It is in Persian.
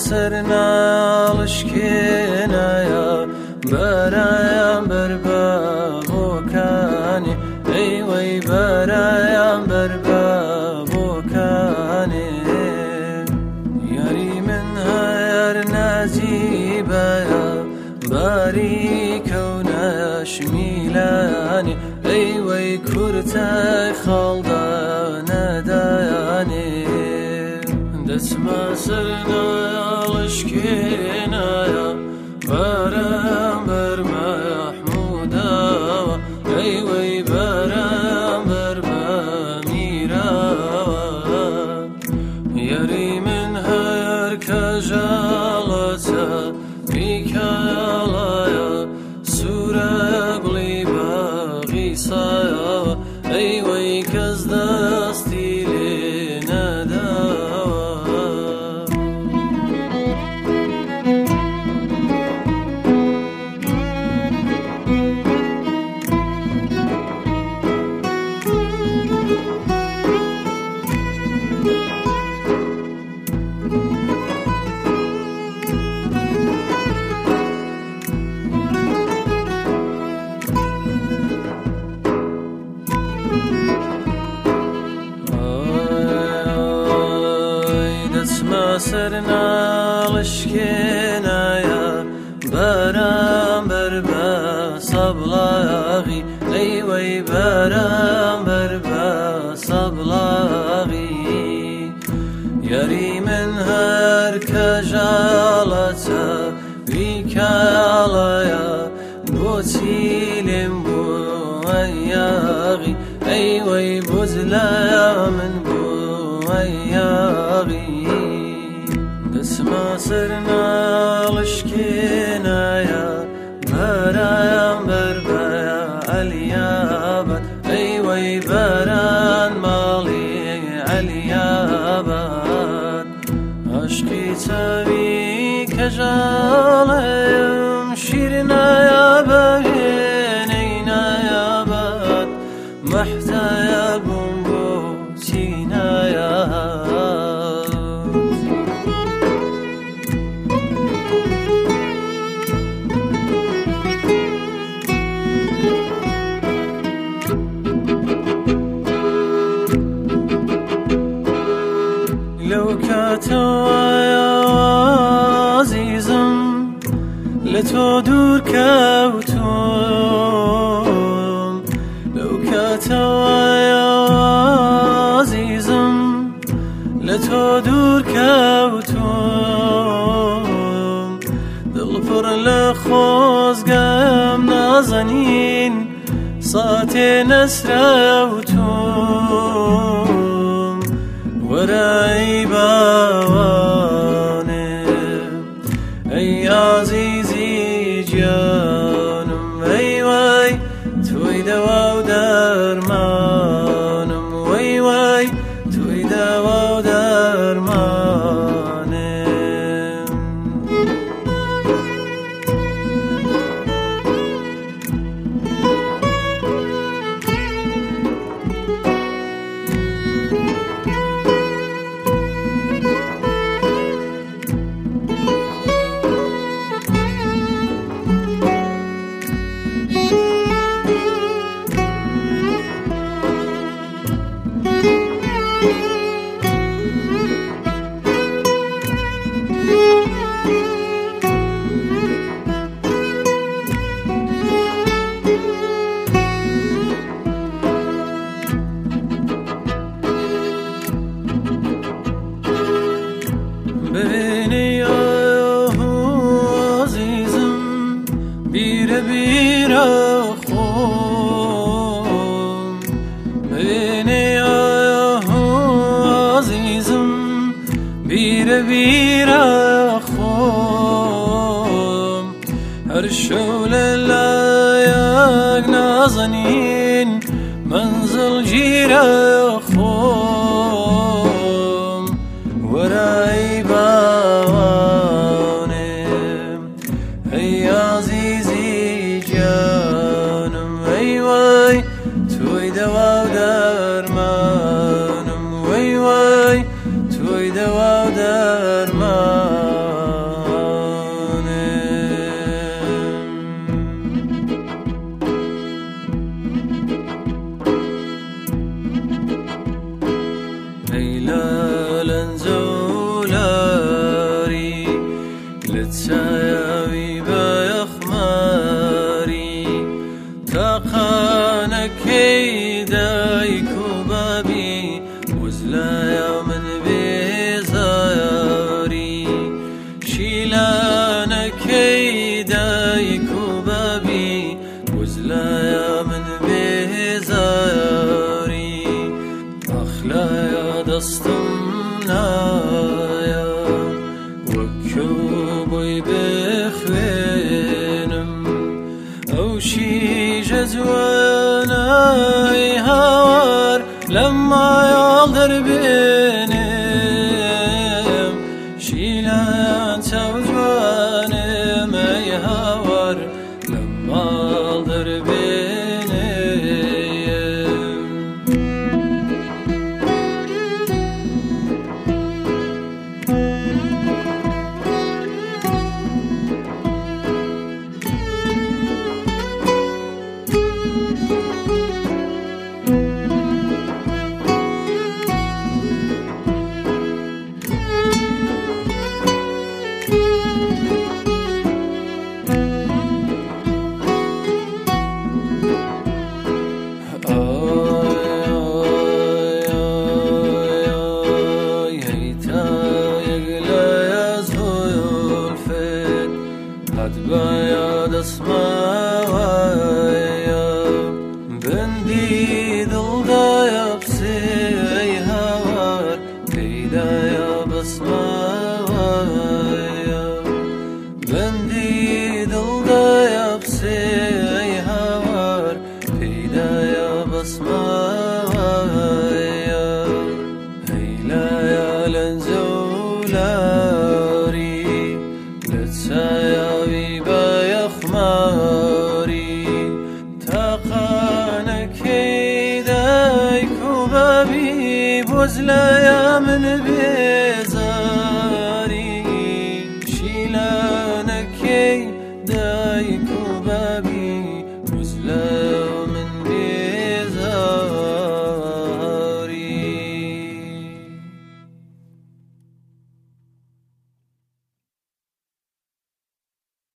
سرنا لشکێنایە بەرایان بەربە بۆکانی ئەیوەی بەرایان بەربە بۆکانی یاری من هەر ناجیبەیە باریکەونە شمیلانی ئەیوەی کورتای خەڵدا نەدایانی دەچمە سەرنا لشکێنایە بەرام بەرمە محموداوە ئەیوەی بەرام بەرمە میراوە یاری من هەر کەژاڵەتە میکایەڵایە سوورە گوڵی باغی سایەوە ئەیوەی کەس دەستی لێ نەداوە سرنا لشکێنایە بەرام بەربە سەبڵاغی ئەیوەی بەرام بەربە سەبڵاغی یاری من هەر کەژاڵەتە بیکاڵەیە بۆچی لێم بووە یاغی ئەیوەی بوزلە من بووە یاغی دەچمە سەرنا لشکێنایە بەرایان بەربە عەلیابەد ئەیوەی بەران ماڵی عەلیابەد عەشقی چاوی کەژاڵەیم شیر نایابە هێنەی نایابەد مەحتەیە بووم بۆچی نایابەد لەو کاتەوەیە عەزیزم لە تۆ دوور کەوتوم لەو کاتەوەیە عەزیزم لە تۆ دوور کەوتوم دڵپڕ لە خۆزگەم نازەنین ساتێ نەسرەوتوم وەرای باوانم ئەی عەزیزی گیانم وەی وای تۆی دەوا و دەرمانم وەی وای تۆی دەوا و دەرمانم ببینی عزیزم بیرە بیرە خۆم ببینی عزیزم بیرە بیرە خۆم هەر شەو لە لایەک نازەنین منزڵ گیرە خۆم وەرای باوانم ئەی عەزیزی گیانم ئەی وای تۆی دەوا و دەرمانم وەی وای تۆی دەوا و دەرمان كيداي كوبابي وزلايا من بزاري شيلانا كيداي كوبابي وزلايا من بزاري أخلايا دستمنايا وكوبي بخوينم أو شي جزواناي هوار لما يالدر بينم شيلان توجوانم أي هوار لما يالدر بينم Bayad asmaya bendi dilda yapsi ey havar peyda ya basmaya bendi dilda yapsi ey havar peyda ya basmaya heyla ya lenzulari letsaya ماري تاقانا كيداي كوبابي بوزلايا من بي